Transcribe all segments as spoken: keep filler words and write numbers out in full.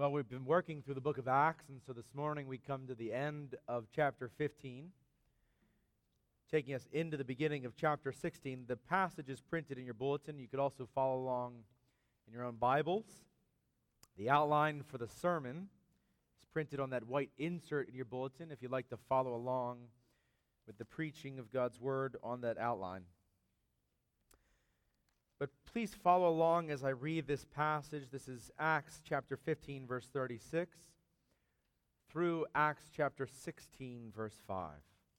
Well, we've been working through the book of Acts, and so this morning we come to the end of chapter fifteen, taking us into the beginning of chapter sixteen. The passage is printed in your bulletin. You could also follow along in your own Bibles. The outline for the sermon is printed on that white insert in your bulletin if you'd like to follow along with the preaching of God's Word on that outline. But please follow along as I read this passage. This is Acts chapter fifteen, verse thirty-six, through Acts chapter sixteen, verse five.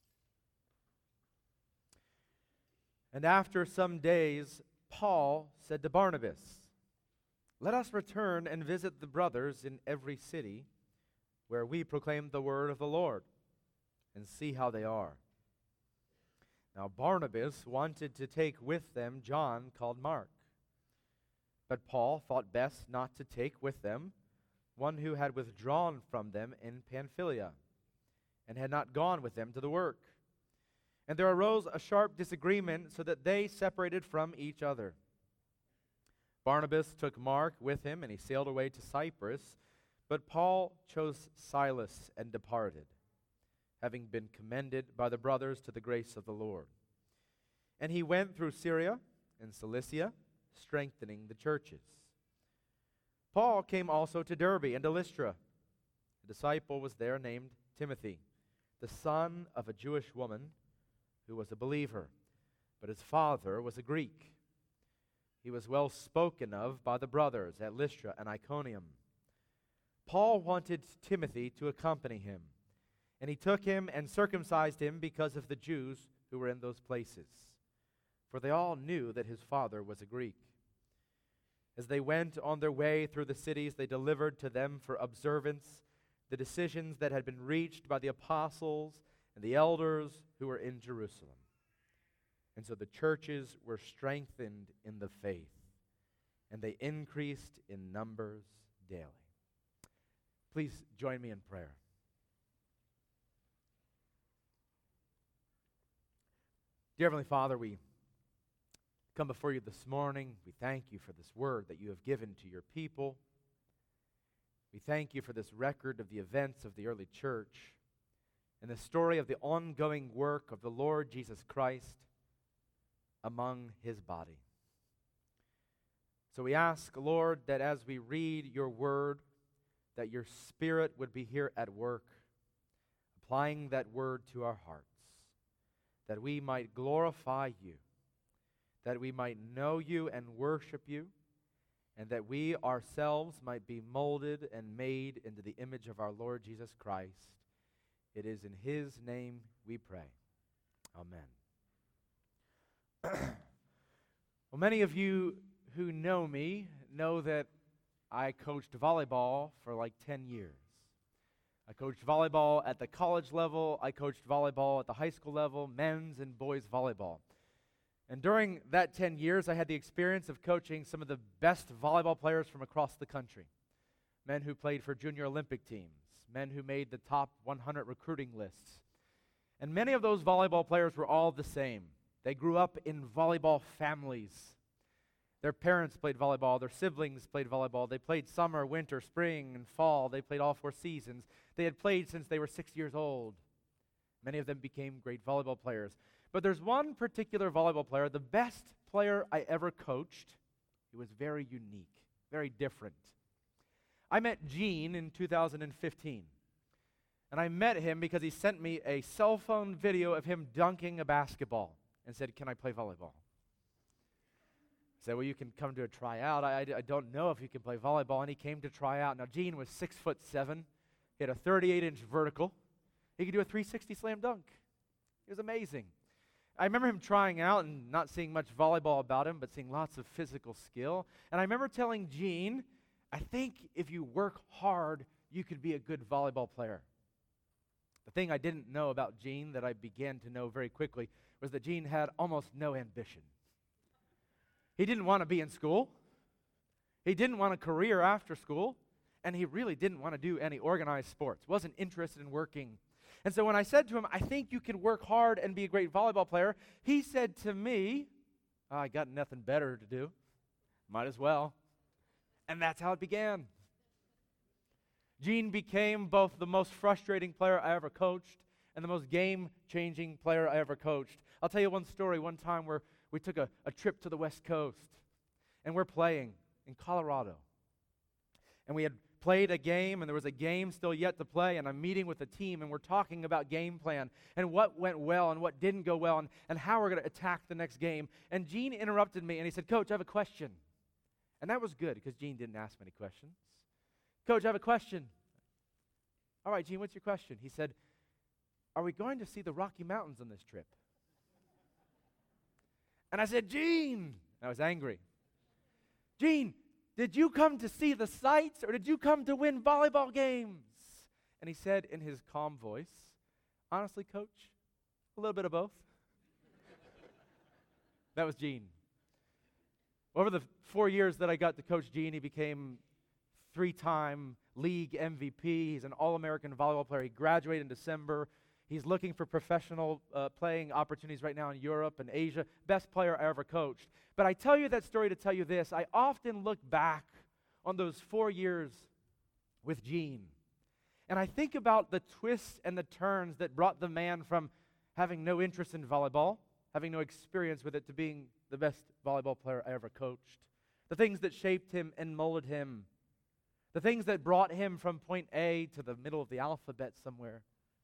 And after some days, Paul said to Barnabas, "Let us return and visit the brothers in every city where we proclaim the word of the Lord, and see how they are." Now Barnabas wanted to take with them John called Mark. But Paul thought best not to take with them one who had withdrawn from them in Pamphylia, and had not gone with them to the work. And there arose a sharp disagreement, so that they separated from each other. Barnabas took Mark with him, and he sailed away to Cyprus. But Paul chose Silas and departed, having been commended by the brothers to the grace of the Lord. And he went through Syria and Cilicia, strengthening the churches. Paul came also to Derbe and to Lystra. A disciple was there named Timothy, the son of a Jewish woman who was a believer, but his father was a Greek. He was well spoken of by the brothers at Lystra and Iconium. Paul wanted Timothy to accompany him, and he took him and circumcised him because of the Jews who were in those places, for they all knew that his father was a Greek. As they went on their way through the cities, they delivered to them for observance the decisions that had been reached by the apostles and the elders who were in Jerusalem. And so the churches were strengthened in the faith, and they increased in numbers daily. Please join me in prayer. Dear Heavenly Father, we come before you this morning. We thank you for this word that you have given to your people. We thank you for this record of the events of the early church and the story of the ongoing work of the Lord Jesus Christ among his body. So we ask, Lord, that as we read your word, that your Spirit would be here at work, applying that word to our hearts, that we might glorify you, that we might know you and worship you, and that we ourselves might be molded and made into the image of our Lord Jesus Christ. It is in his name we pray. Amen. Well, many of you who know me know that I coached volleyball for like ten years. I coached volleyball at the college level. I coached volleyball at the high school level, men's and boys volleyball. And during that ten years, I had the experience of coaching some of the best volleyball players from across the country. Men who played for junior Olympic teams, men who made the top one hundred recruiting lists. And many of those volleyball players were all the same. They grew up in volleyball families. Their parents played volleyball. Their siblings played volleyball. They played summer, winter, spring, and fall. They played all four seasons. They had played since they were six years old. Many of them became great volleyball players. But there's one particular volleyball player, the best player I ever coached. He was very unique, very different. I met Gene in two thousand fifteen. And I met him because he sent me a cell phone video of him dunking a basketball and said, "Can I play volleyball?" I said, "Well, you can come to a tryout. I, I, I don't know if you can play volleyball." And he came to try out. Now, Gene was six foot seven. He had a thirty-eight inch vertical. He could do a three sixty slam dunk. It was amazing. I remember him trying out and not seeing much volleyball about him, but seeing lots of physical skill. And I remember telling Gene, "I think if you work hard, you could be a good volleyball player." The thing I didn't know about Gene that I began to know very quickly was that Gene had almost no ambition. He didn't want to be in school. He didn't want a career after school. And he really didn't want to do any organized sports. Wasn't interested in working. And so when I said to him, "I think you can work hard and be a great volleyball player," he said to me, "Oh, I got nothing better to do. Might as well." And that's how it began. Gene became both the most frustrating player I ever coached and the most game-changing player I ever coached. I'll tell you one story. One time where we took a, a trip to the West Coast, and we're playing in Colorado. And we had played a game, and there was a game still yet to play, and I'm meeting with the team, and we're talking about game plan and what went well and what didn't go well and, and how we're going to attack the next game. And Gene interrupted me, and he said, "Coach, I have a question." And that was good because Gene didn't ask many questions. "Coach, I have a question." "All right, Gene, what's your question?" He said, "Are we going to see the Rocky Mountains on this trip?" And I said, "Gene," I was angry. "Gene, did you come to see the sights or did you come to win volleyball games?" And he said in his calm voice, "Honestly, Coach, a little bit of both." That was Gene. Over the four years that I got to coach Gene, he became three-time league M V P. He's an All-American volleyball player. He graduated in December. He's looking for professional uh, playing opportunities right now in Europe and Asia. Best player I ever coached. But I tell you that story to tell you this. I often look back on those four years with Gene, and I think about the twists and the turns that brought the man from having no interest in volleyball, having no experience with it, to being the best volleyball player I ever coached. The things that shaped him and molded him. The things that brought him from point A to the middle of the alphabet somewhere.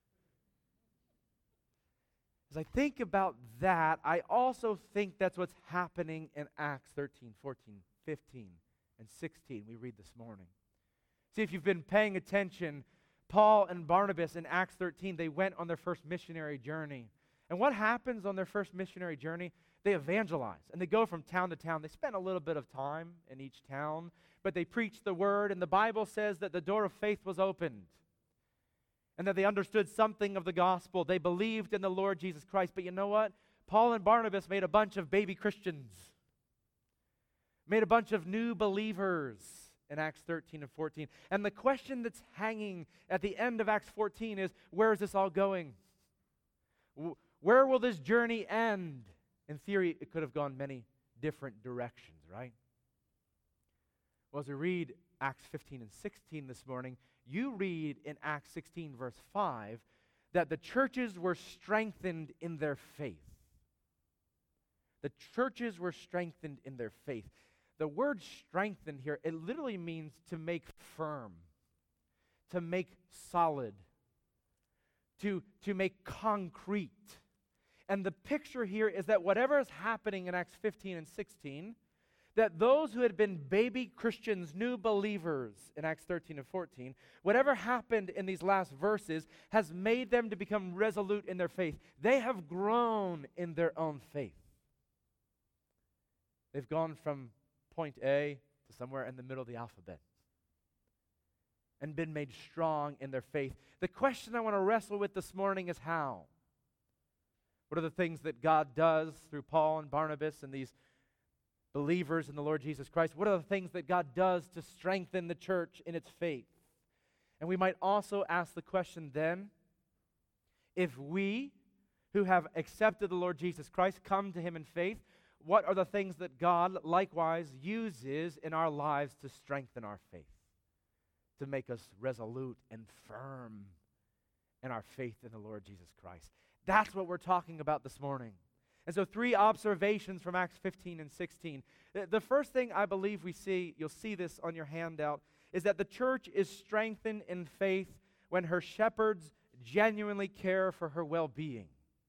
As I think about that, I also think that's what's happening in Acts thirteen, fourteen, fifteen, and sixteen we read this morning. See, if you've been paying attention, Paul and Barnabas in Acts thirteen, they went on their first missionary journey. And what happens on their first missionary journey? They evangelize, and they go from town to town. They spend a little bit of time in each town, but they preach the word, and the Bible says that the door of faith was opened, and that they understood something of the gospel. They believed in the Lord Jesus Christ. But you know what? Paul and Barnabas made a bunch of baby Christians, made a bunch of new believers in Acts thirteen and fourteen. And the question that's hanging at the end of Acts fourteen is, where is this all going? Where will this journey end? In theory, it could have gone many different directions, right? Well, as we read Acts fifteen and sixteen this morning, you read in Acts sixteen, verse five, that the churches were strengthened in their faith. The churches were strengthened in their faith. The word strengthen here, it literally means to make firm, to make solid, to, to make concrete. And the picture here is that whatever is happening in Acts fifteen and sixteen, that those who had been baby Christians, new believers in Acts thirteen and fourteen, whatever happened in these last verses has made them to become resolute in their faith. They have grown in their own faith. They've gone from point A to somewhere in the middle of the alphabet and been made strong in their faith. The question I want to wrestle with this morning is how? What are the things that God does through Paul and Barnabas and these believers in the Lord Jesus Christ? What are the things that God does to strengthen the church in its faith? And we might also ask the question then, if we who have accepted the Lord Jesus Christ come to Him in faith, what are the things that God likewise uses in our lives to strengthen our faith, to make us resolute and firm in our faith in the Lord Jesus Christ? That's what we're talking about this morning. And so three observations from Acts fifteen and sixteen. The, the first thing I believe we see, you'll see this on your handout, is that the church is strengthened in faith when her shepherds genuinely care for her well-being.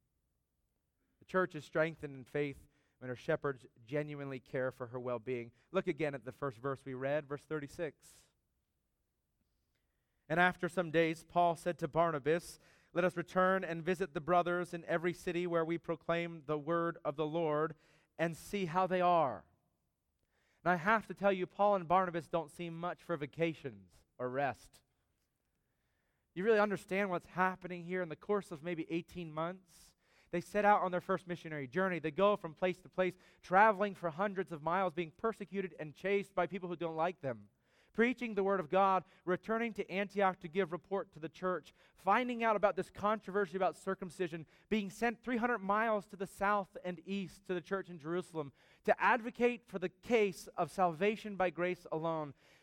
The church is strengthened in faith when her shepherds genuinely care for her well-being. Look again at the first verse we read, verse thirty-six. And after some days, Paul said to Barnabas, "Let us return and visit the brothers in every city where we proclaim the word of the Lord and see how they are." And I have to tell you, Paul and Barnabas don't seem much for vacations or rest. You really understand what's happening here in the course of maybe eighteen months? They set out on their first missionary journey. They go from place to place, traveling for hundreds of miles, being persecuted and chased by people who don't like them, preaching the word of God, returning to Antioch to give report to the church, finding out about this controversy about circumcision, being sent three hundred miles to the south and east to the church in Jerusalem to advocate for the case of salvation by grace alone,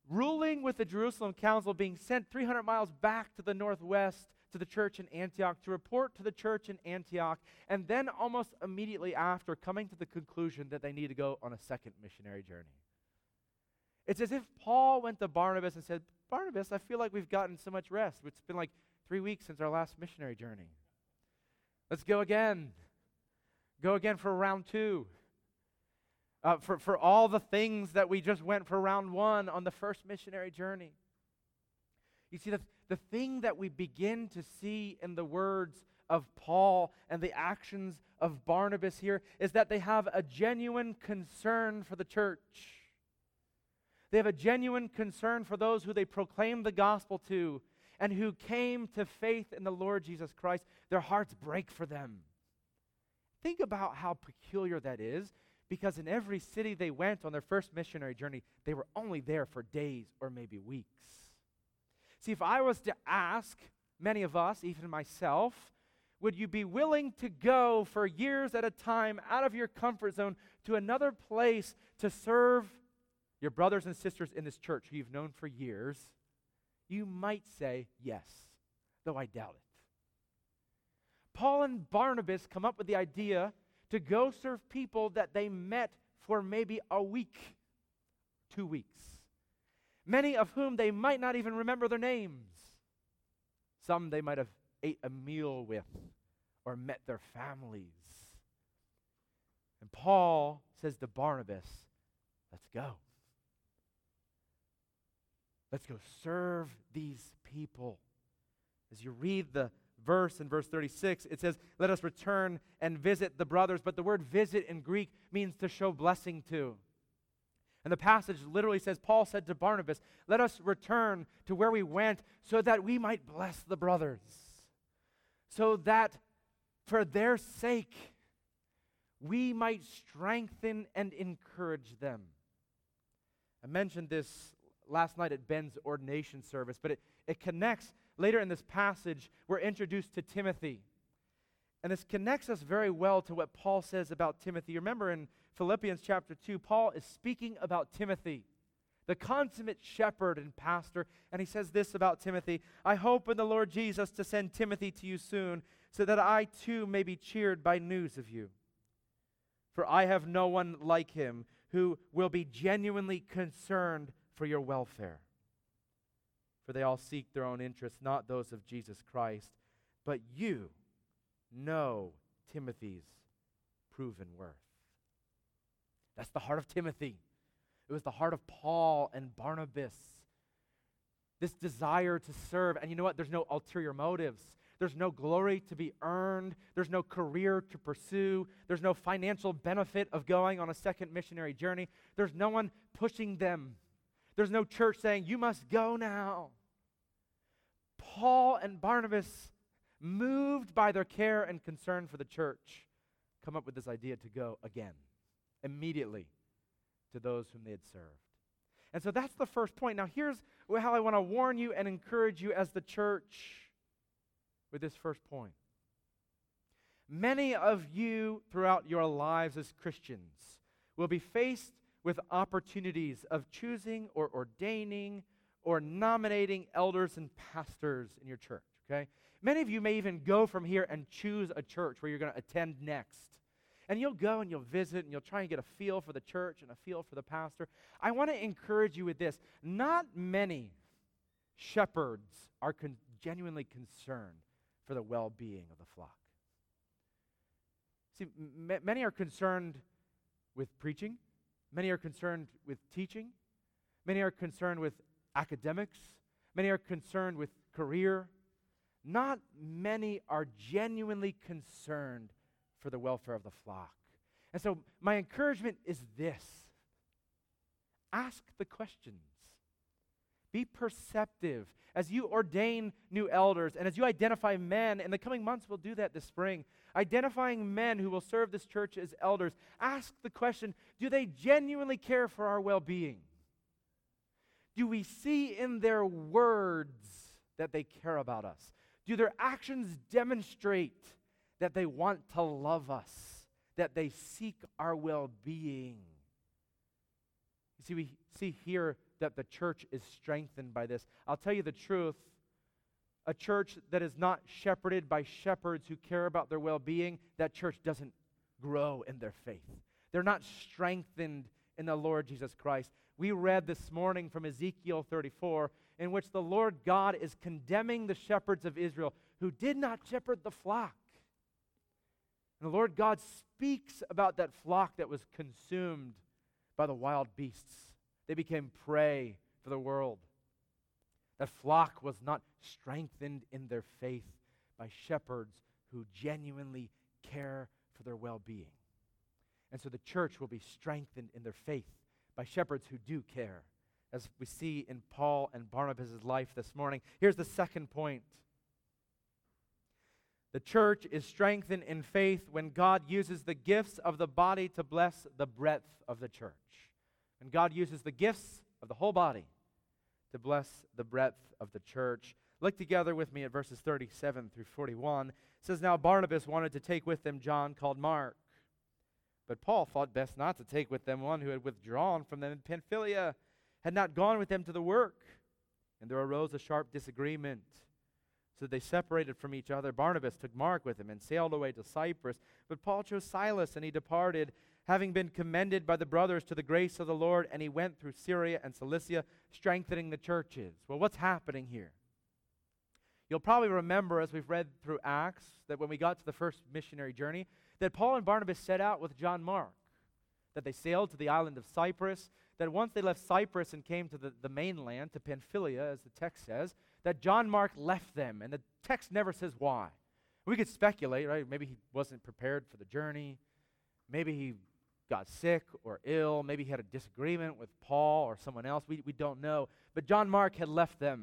ruling with the Jerusalem council, being sent three hundred miles back to the northwest to the church in Antioch to report to the church in Antioch, and then almost immediately after coming to the conclusion that they need to go on a second missionary journey. It's as if Paul went to Barnabas and said, Barnabas, I feel like we've gotten so much rest. It's been like three weeks since our last missionary journey. Let's go again. Go again for round two. Uh, for, for all the things that we just went for round one on the first missionary journey. You see, the, the thing that we begin to see in the words of Paul and the actions of Barnabas here is that they have a genuine concern for the church. They have a genuine concern for those who they proclaim the gospel to and who came to faith in the Lord Jesus Christ. Their hearts break for them. Think about how peculiar that is, because in every city they went on their first missionary journey, they were only there for days or maybe weeks. See, if I was to ask many of us, even myself, would you be willing to go for years at a time out of your comfort zone to another place to serve your brothers and sisters in this church who you've known for years? You might say yes, though I doubt it. Paul and Barnabas come up with the idea to go serve people that they met for maybe a week, two weeks, many of whom they might not even remember their names. Some they might have ate a meal with or met their families. And Paul says to Barnabas, let's go. Let's go serve these people. As you read the verse in verse thirty-six, it says, let us return and visit the brothers. But the word visit in Greek means to show blessing to. And the passage literally says, Paul said to Barnabas, let us return to where we went so that we might bless the brothers. So that for their sake, we might strengthen and encourage them. I mentioned this last night at Ben's ordination service, but it, it connects. Later in this passage, we're introduced to Timothy. And this connects us very well to what Paul says about Timothy. Remember in Philippians chapter two, Paul is speaking about Timothy, the consummate shepherd and pastor, and he says this about Timothy, I hope in the Lord Jesus to send Timothy to you soon, so that I too may be cheered by news of you. For I have no one like him who will be genuinely concerned for your welfare. For they all seek their own interests, not those of Jesus Christ. But you know Timothy's proven worth. That's the heart of Timothy. It was the heart of Paul and Barnabas. This desire to serve. And you know what? There's no ulterior motives. There's no glory to be earned. There's no career to pursue. There's no financial benefit of going on a second missionary journey. There's no one pushing them. There's no church saying, you must go now. Paul and Barnabas, moved by their care and concern for the church, come up with this idea to go again, immediately, to those whom they had served. And so that's the first point. Now here's how I want to warn you and encourage you as the church with this first point. Many of you throughout your lives as Christians will be faced with opportunities of choosing or ordaining or nominating elders and pastors in your church, okay? Many of you may even go from here and choose a church where you're going to attend next. And you'll go and you'll visit and you'll try and get a feel for the church and a feel for the pastor. I want to encourage you with this. Not many shepherds are con- genuinely concerned for the well-being of the flock. See, m- many are concerned with preaching. Many are concerned with teaching. Many are concerned with academics. Many are concerned with career. Not many are genuinely concerned for the welfare of the flock. And so my encouragement is this. Ask the questions. Be perceptive as you ordain new elders and as you identify men. In the coming months, we'll do that this spring. Identifying men who will serve this church as elders. Ask the question, do they genuinely care for our well-being? Do we see in their words that they care about us? Do their actions demonstrate that they want to love us, that they seek our well-being? You see, we see here that the church is strengthened by this. I'll tell you the truth. A church that is not shepherded by shepherds who care about their well-being, that church doesn't grow in their faith. They're not strengthened in the Lord Jesus Christ. We read this morning from Ezekiel thirty-four, in which the Lord God is condemning the shepherds of Israel who did not shepherd the flock. And the Lord God speaks about that flock that was consumed by the wild beasts. They became prey for the world. That flock was not strengthened in their faith by shepherds who genuinely care for their well-being. And so the church will be strengthened in their faith by shepherds who do care, as we see in Paul and Barnabas' life this morning. Here's the second point. The church is strengthened in faith when God uses the gifts of the body to bless the breadth of the church. And God uses the gifts of the whole body to bless the breadth of the church. Look together with me at verses thirty-seven through forty-one. It says, "Now Barnabas wanted to take with them John called Mark. But Paul thought best not to take with them one who had withdrawn from them in Pamphylia, had not gone with them to the work. And there arose a sharp disagreement. So they separated from each other. Barnabas took Mark with him and sailed away to Cyprus. But Paul chose Silas, and he departed, having been commended by the brothers to the grace of the Lord, and he went through Syria and Cilicia, strengthening the churches." Well, what's happening here? You'll probably remember, as we've read through Acts, that when we got to the first missionary journey, that Paul and Barnabas set out with John Mark, that they sailed to the island of Cyprus, that once they left Cyprus and came to the, the mainland, to Pamphylia, as the text says, that John Mark left them, and the text never says why. We could speculate, right? Maybe he wasn't prepared for the journey. Maybe he got sick or ill. Maybe he had a disagreement with Paul or someone else. We, we don't know. But John Mark had left them.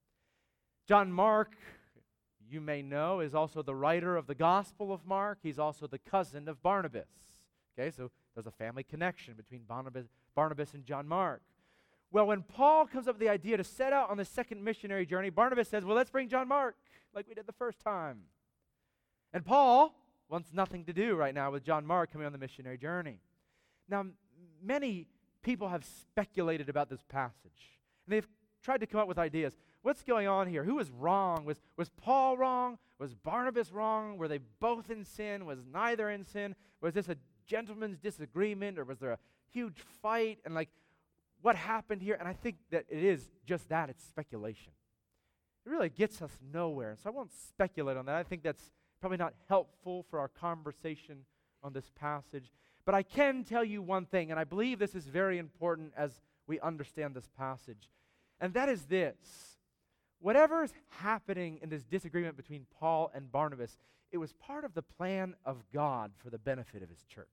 John Mark, you may know, is also the writer of the Gospel of Mark. He's also the cousin of Barnabas. Okay, so there's a family connection between Barnabas, Barnabas and John Mark. Well, when Paul comes up with the idea to set out on the second missionary journey, Barnabas says, well, let's bring John Mark, like we did the first time. And Paul wants nothing to do right now with John Mark coming on the missionary journey. Now, m- many people have speculated about this passage, and they've tried to come up with ideas. What's going on here? Who was wrong? Was, was Paul wrong? Was Barnabas wrong? Were they both in sin? Was neither in sin? Was this a gentleman's disagreement, or was there a huge fight? And like, what happened here? And I think that it is just that. It's speculation. It really gets us nowhere. And so I won't speculate on that. I think that's probably not helpful for our conversation on this passage. But I can tell you one thing, and I believe this is very important as we understand this passage, and that is this. Whatever is happening in this disagreement between Paul and Barnabas, it was part of the plan of God for the benefit of his church.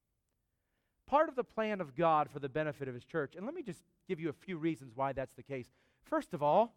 Part of the plan of God for the benefit of his church. And let me just give you a few reasons why that's the case. First of all,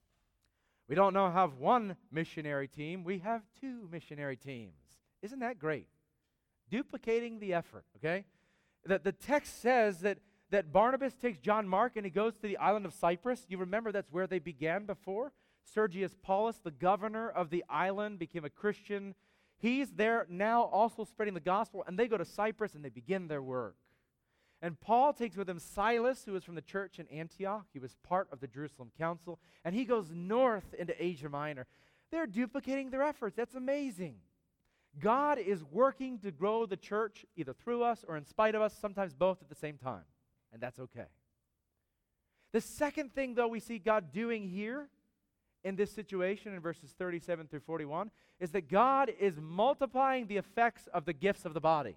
we don't now have one missionary team, we have two missionary teams. Isn't that great? Duplicating the effort, okay? The, the text says that, that Barnabas takes John Mark and he goes to the island of Cyprus. You remember that's where they began before? Sergius Paulus, the governor of the island, became a Christian. He's there now also spreading the gospel, and they go to Cyprus and they begin their work. And Paul takes with him Silas, who was from the church in Antioch. He was part of the Jerusalem council, and he goes north into Asia Minor. They're duplicating their efforts. That's amazing. God is working to grow the church either through us or in spite of us, sometimes both at the same time, and that's okay. The second thing, though, we see God doing here in this situation in verses thirty-seven through forty-one is that God is multiplying the effects of the gifts of the body.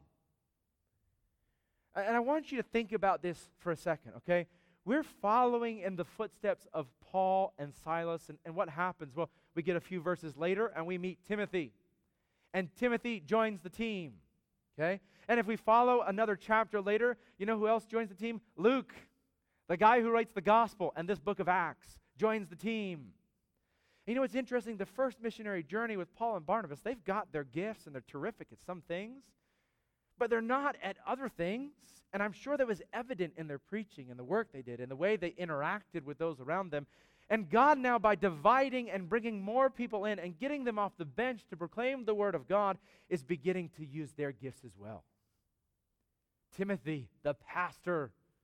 And I want you to think about this for a second, okay? We're following in the footsteps of Paul and Silas, and, and what happens? Well, we get a few verses later, and we meet Timothy. And Timothy joins the team, okay? And if we follow another chapter later, you know who else joins the team? Luke, the guy who writes the gospel and this book of Acts, joins the team. You know, it's interesting, the first missionary journey with Paul and Barnabas, they've got their gifts and they're terrific at some things, but they're not at other things. And I'm sure that was evident in their preaching and the work they did and the way they interacted with those around them. And God now, by dividing and bringing more people in and getting them off the bench to proclaim the word of God, is beginning to use their gifts as well. Timothy, the pastor,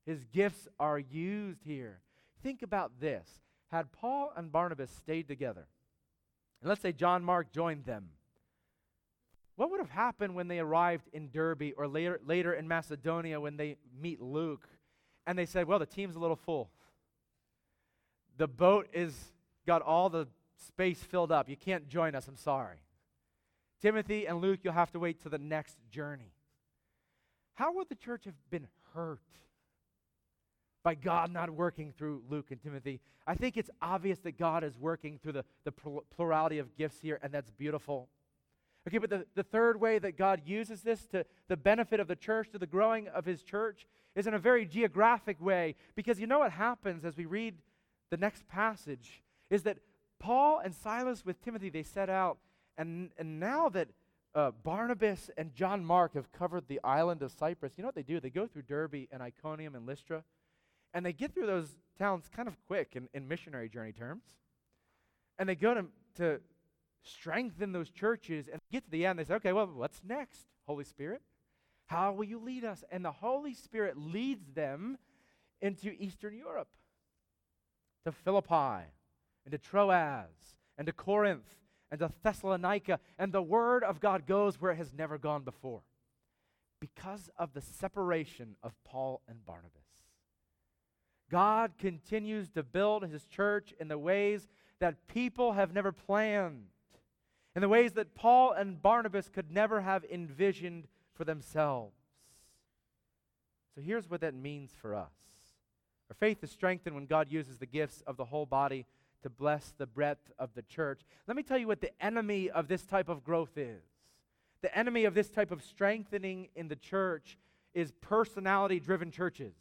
His gifts are used here. Think about this. Had Paul and Barnabas stayed together, and let's say John Mark joined them, what would have happened when they arrived in Derbe or later, later in Macedonia when they meet Luke and they said, well, the team's a little full. The boat is got all the space filled up. You can't join us, I'm sorry. Timothy and Luke, you'll have to wait to the next journey. How would the church have been hurt by God not working through Luke and Timothy? I think it's obvious that God is working through the, the plurality of gifts here, and that's beautiful. Okay, but the, the third way that God uses this to the benefit of the church, to the growing of his church, is in a very geographic way. Because you know what happens as we read the next passage is that Paul and Silas with Timothy, they set out, and, and now that uh, Barnabas and John Mark have covered the island of Cyprus, you know what they do? They go through Derbe and Iconium and Lystra, and they get through those towns kind of quick in, in missionary journey terms. And they go to, to strengthen those churches and get to the end. They say, okay, well, what's next, Holy Spirit? How will you lead us? And the Holy Spirit leads them into Eastern Europe, to Philippi, and to Troas, and to Corinth, and to Thessalonica. And the word of God goes where it has never gone before because of the separation of Paul and Barnabas. God continues to build his church in the ways that people have never planned, in the ways that Paul and Barnabas could never have envisioned for themselves. So here's what that means for us. Our faith is strengthened when God uses the gifts of the whole body to bless the breadth of the church. Let me tell you what the enemy of this type of growth is. The enemy of this type of strengthening in the church is personality-driven churches.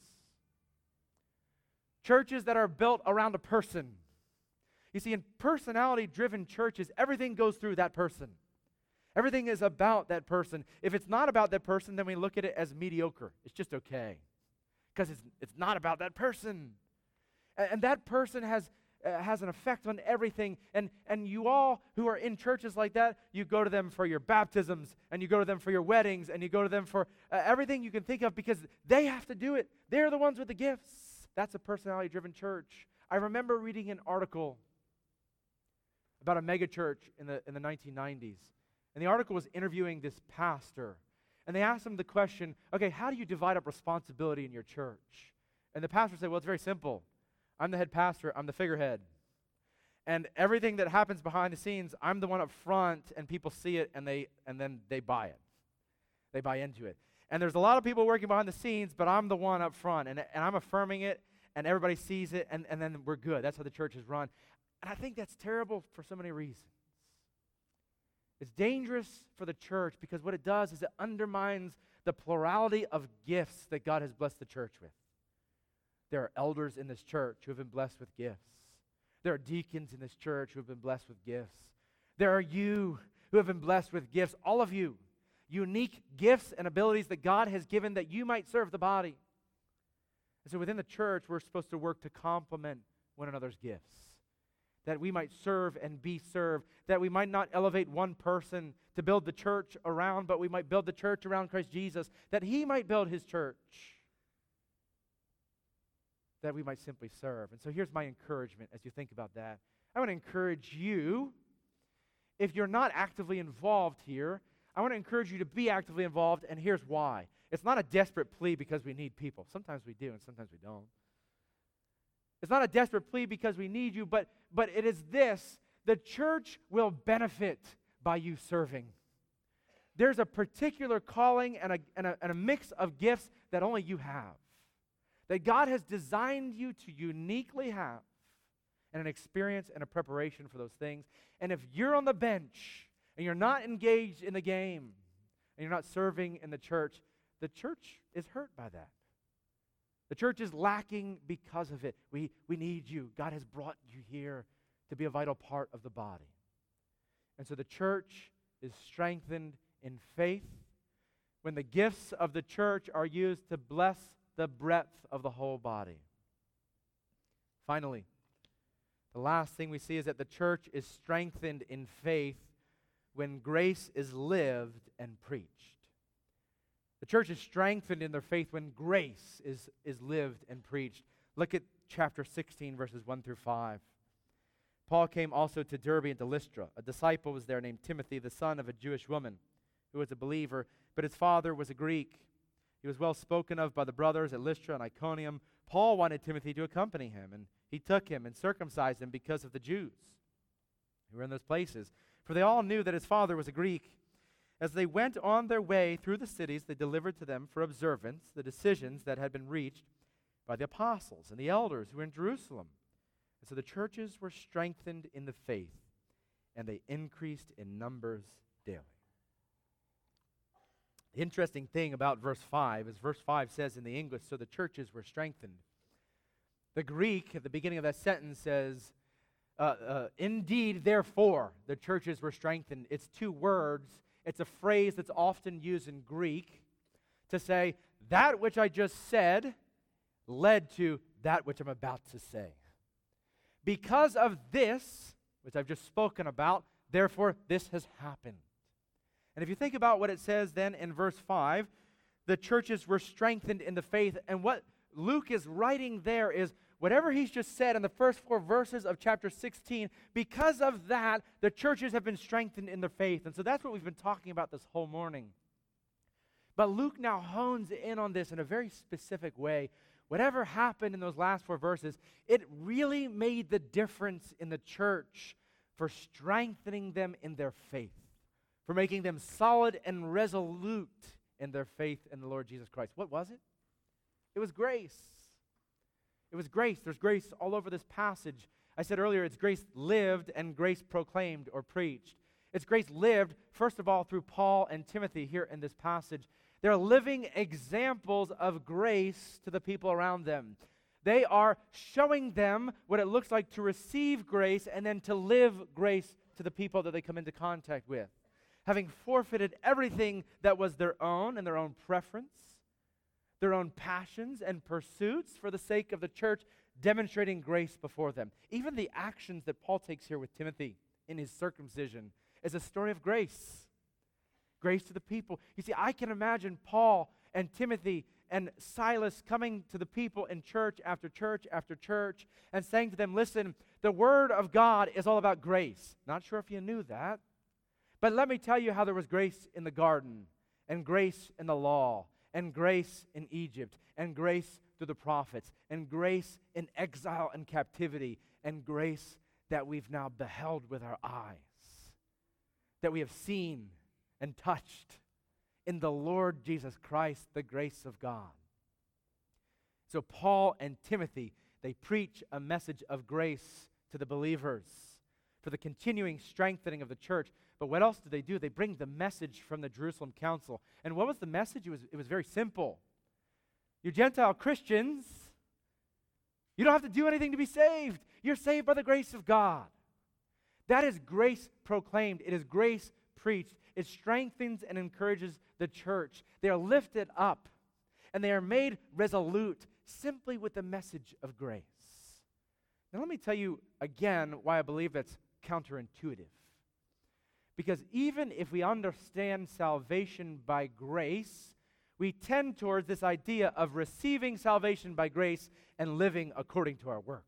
Churches that are built around a person. You see, in personality-driven churches, everything goes through that person. Everything is about that person. If it's not about that person, then we look at it as mediocre. It's just okay. Because it's, it's not about that person. And, and that person has, uh, has an effect on everything. And, and you all who are in churches like that, you go to them for your baptisms, and you go to them for your weddings, and you go to them for uh, everything you can think of because they have to do it. They're the ones with the gifts. That's a personality-driven church. I remember reading an article about a megachurch in the in the nineteen nineties. And the article was interviewing this pastor. And they asked him the question, okay, how do you divide up responsibility in your church? And the pastor said, well, it's very simple. I'm the head pastor. I'm the figurehead. And everything that happens behind the scenes, I'm the one up front, and people see it, and they and then they buy it. They buy into it. And there's a lot of people working behind the scenes, but I'm the one up front, and, and I'm affirming it, and everybody sees it, and, and then we're good. That's how the church is run. And I think that's terrible for so many reasons. It's dangerous for the church because what it does is it undermines the plurality of gifts that God has blessed the church with. There are elders in this church who have been blessed with gifts. There are deacons in this church who have been blessed with gifts. There are you who have been blessed with gifts, all of you. Unique gifts and abilities that God has given that you might serve the body. And so within the church, we're supposed to work to complement one another's gifts, that we might serve and be served, that we might not elevate one person to build the church around, but we might build the church around Christ Jesus, that he might build his church, that we might simply serve. And so here's my encouragement as you think about that. I want to encourage you, if you're not actively involved here, I want to encourage you to be actively involved, and here's why. It's not a desperate plea because we need people. Sometimes we do, and sometimes we don't. It's not a desperate plea because we need you, but, but it is this. The church will benefit by you serving. There's a particular calling and a, and a, and a mix of gifts that only you have, that God has designed you to uniquely have, and an experience and a preparation for those things. And if you're on the bench and you're not engaged in the game and you're not serving in the church, the church is hurt by that. The church is lacking because of it. We, we need you. God has brought you here to be a vital part of the body. And so the church is strengthened in faith when the gifts of the church are used to bless the breadth of the whole body. Finally, the last thing we see is that the church is strengthened in faith when grace is lived and preached. The church is strengthened in their faith when grace is, is lived and preached. Look at chapter sixteen, verses one through five. Paul came also to Derbe and to Lystra. A disciple was there named Timothy, the son of a Jewish woman who was a believer, but his father was a Greek. He was well spoken of by the brothers at Lystra and Iconium. Paul wanted Timothy to accompany him, and he took him and circumcised him because of the Jews who were in those places, for they all knew that his father was a Greek. As they went on their way through the cities, they delivered to them for observance the decisions that had been reached by the apostles and the elders who were in Jerusalem. And so the churches were strengthened in the faith, and they increased in numbers daily. The interesting thing about verse five is verse five says in the English, so the churches were strengthened. The Greek at the beginning of that sentence says, uh, uh, indeed, therefore, the churches were strengthened. It's two words. It's a phrase that's often used in Greek to say, that which I just said led to that which I'm about to say. Because of this, which I've just spoken about, therefore this has happened. And if you think about what it says then in verse five, the churches were strengthened in the faith. And what Luke is writing there is whatever he's just said in the first four verses of chapter sixteen, because of that, the churches have been strengthened in their faith. And so that's what we've been talking about this whole morning. But Luke now hones in on this in a very specific way. Whatever happened in those last four verses, it really made the difference in the church for strengthening them in their faith, for making them solid and resolute in their faith in the Lord Jesus Christ. What was it? It was grace. It was grace. There's grace all over this passage. I said earlier, it's grace lived and grace proclaimed or preached. It's grace lived, first of all, through Paul and Timothy here in this passage. They're living examples of grace to the people around them. They are showing them what it looks like to receive grace and then to live grace to the people that they come into contact with. Having forfeited everything that was their own and their own preference, their own passions and pursuits for the sake of the church, demonstrating grace before them. Even the actions that Paul takes here with Timothy in his circumcision is a story of grace. Grace to the people. You see, I can imagine Paul and Timothy and Silas coming to the people in church after church after church and saying to them, listen, the word of God is all about grace. Not sure if you knew that, but let me tell you how there was grace in the garden and grace in the law and grace in Egypt and grace through the prophets and grace in exile and captivity and grace that we've now beheld with our eyes, that we have seen and touched in the Lord Jesus Christ, the grace of God. So Paul and Timothy, they preach a message of grace to the believers for the continuing strengthening of the church. But what else do they do? They bring the message from the Jerusalem Council. And what was the message? It was, it was very simple. You Gentile Christians, you don't have to do anything to be saved. You're saved by the grace of God. That is grace proclaimed. It is grace preached. It strengthens and encourages the church. They are lifted up and they are made resolute simply with the message of grace. Now let me tell you again why I believe that's counterintuitive. Because even if we understand salvation by grace, we tend towards this idea of receiving salvation by grace and living according to our works.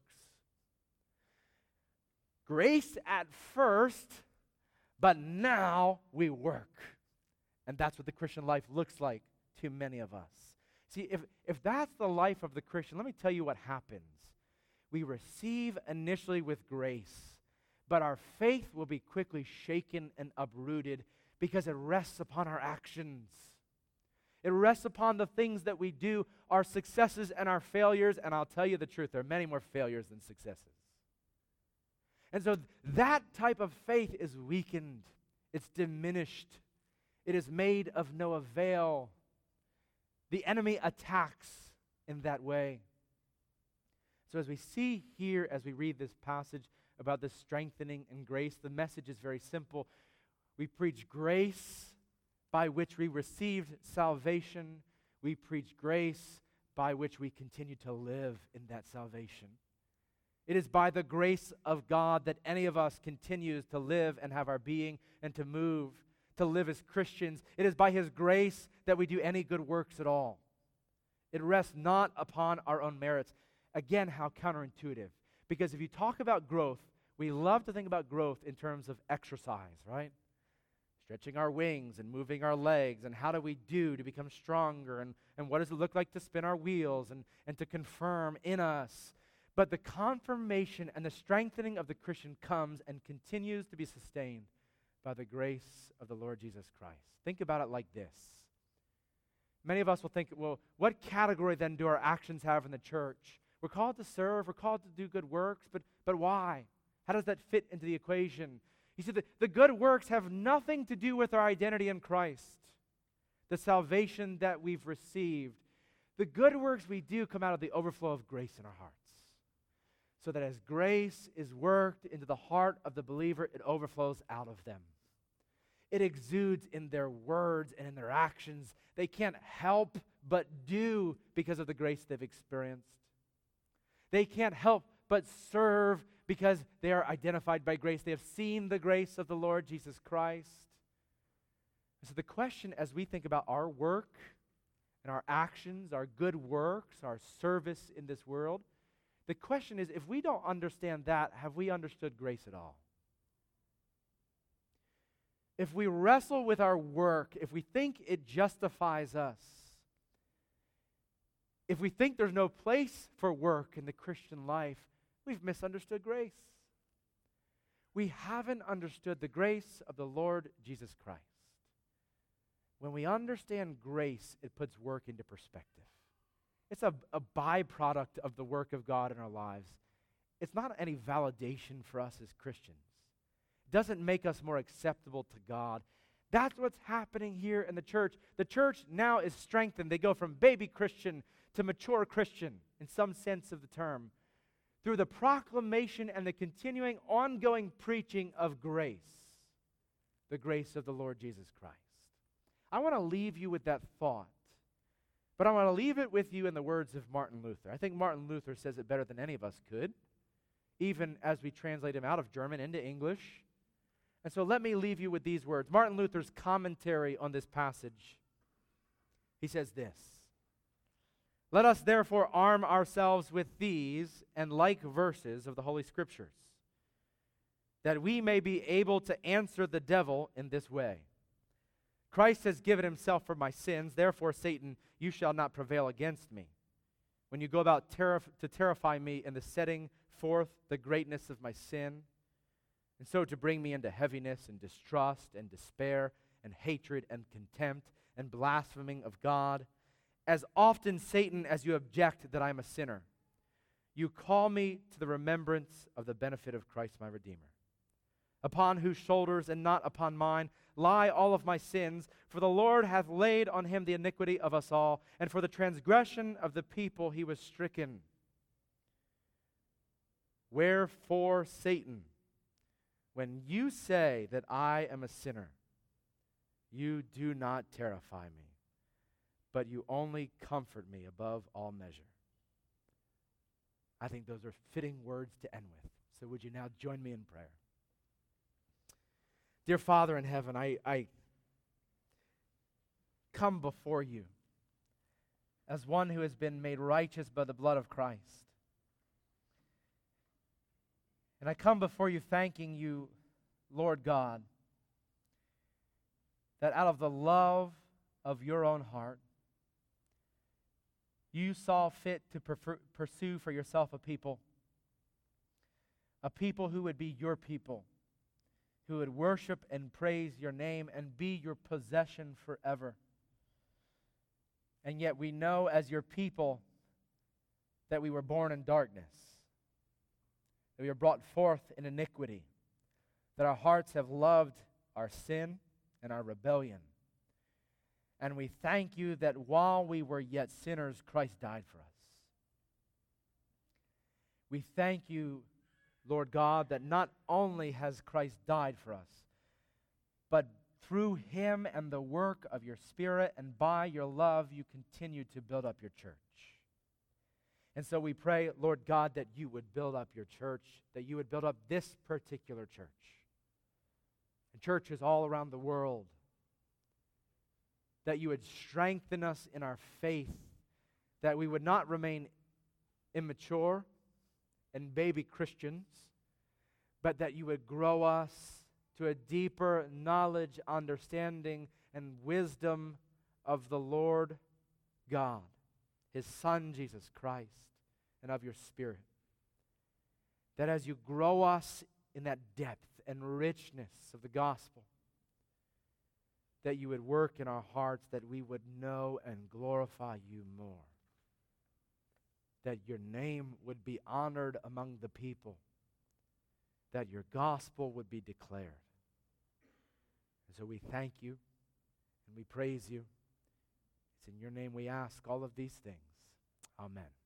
Grace at first, but now we work. And that's what the Christian life looks like to many of us. See, if, if that's the life of the Christian, let me tell you what happens. We receive initially with grace, but our faith will be quickly shaken and uprooted because it rests upon our actions. It rests upon the things that we do, our successes and our failures, and I'll tell you the truth, there are many more failures than successes. And so that type of faith is weakened. It's diminished. It is made of no avail. The enemy attacks in that way. So as we see here, as we read this passage about the strengthening and grace, the message is very simple. We preach grace by which we received salvation. We preach grace by which we continue to live in that salvation. It is by the grace of God that any of us continues to live and have our being and to move, to live as Christians. It is by His grace that we do any good works at all. It rests not upon our own merits. Again, how counterintuitive. Because if you talk about growth, we love to think about growth in terms of exercise, right? Stretching our wings and moving our legs, and how do we do to become stronger, and, and what does it look like to spin our wheels and, and to confirm in us. But the confirmation and the strengthening of the Christian comes and continues to be sustained by the grace of the Lord Jesus Christ. Think about it like this. Many of us will think, well, what category then do our actions have in the church? We're called to serve, we're called to do good works, but, but why? How does that fit into the equation? You see, the, the good works have nothing to do with our identity in Christ, the salvation that we've received. The good works we do come out of the overflow of grace in our hearts. So that as grace is worked into the heart of the believer, it overflows out of them. It exudes in their words and in their actions. They can't help but do because of the grace they've experienced. They can't help but serve because they are identified by grace. They have seen the grace of the Lord Jesus Christ. So the question as we think about our work and our actions, our good works, our service in this world, the question is, if we don't understand that, have we understood grace at all? If we wrestle with our work, if we think it justifies us, if we think there's no place for work in the Christian life, we've misunderstood grace. We haven't understood the grace of the Lord Jesus Christ. When we understand grace, it puts work into perspective. It's a, a byproduct of the work of God in our lives. It's not any validation for us as Christians. It doesn't make us more acceptable to God. That's what's happening here in the church. The church now is strengthened. They go from baby Christian to mature Christian, in some sense of the term, through the proclamation and the continuing ongoing preaching of grace, the grace of the Lord Jesus Christ. I want to leave you with that thought, but I want to leave it with you in the words of Martin Luther. I think Martin Luther says it better than any of us could, even as we translate him out of German into English. And so let me leave you with these words. Martin Luther's commentary on this passage. He says this: "Let us therefore arm ourselves with these and like verses of the Holy Scriptures, that we may be able to answer the devil in this way. Christ has given himself for my sins, therefore, Satan, you shall not prevail against me. When you go about terri- to terrify me in the setting forth the greatness of my sin, and so to bring me into heaviness and distrust and despair and hatred and contempt and blaspheming of God, as often, Satan, as you object that I am a sinner, you call me to the remembrance of the benefit of Christ my Redeemer, upon whose shoulders and not upon mine lie all of my sins, for the Lord hath laid on him the iniquity of us all, and for the transgression of the people he was stricken. Wherefore, Satan, when you say that I am a sinner, you do not terrify me, but you only comfort me above all measure." I think those are fitting words to end with. So would you now join me in prayer? Dear Father in heaven, I, I come before you as one who has been made righteous by the blood of Christ. And I come before you thanking you, Lord God, that out of the love of your own heart, you saw fit to prefer, pursue for yourself a people, a people who would be your people, who would worship and praise your name and be your possession forever. And yet we know as your people that we were born in darkness, that we were brought forth in iniquity, that our hearts have loved our sin and our rebellion. And we thank you that while we were yet sinners, Christ died for us. We thank you, Lord God, that not only has Christ died for us, but through him and the work of your Spirit and by your love, you continue to build up your church. And so we pray, Lord God, that you would build up your church, that you would build up this particular church, and churches all around the world, that you would strengthen us in our faith, that we would not remain immature and baby Christians, but that you would grow us to a deeper knowledge, understanding, and wisdom of the Lord God, His Son, Jesus Christ, and of your Spirit. That as you grow us in that depth and richness of the gospel, that you would work in our hearts, that we would know and glorify you more. That your name would be honored among the people, that your gospel would be declared. And so we thank you and we praise you. It's in your name we ask all of these things. Amen.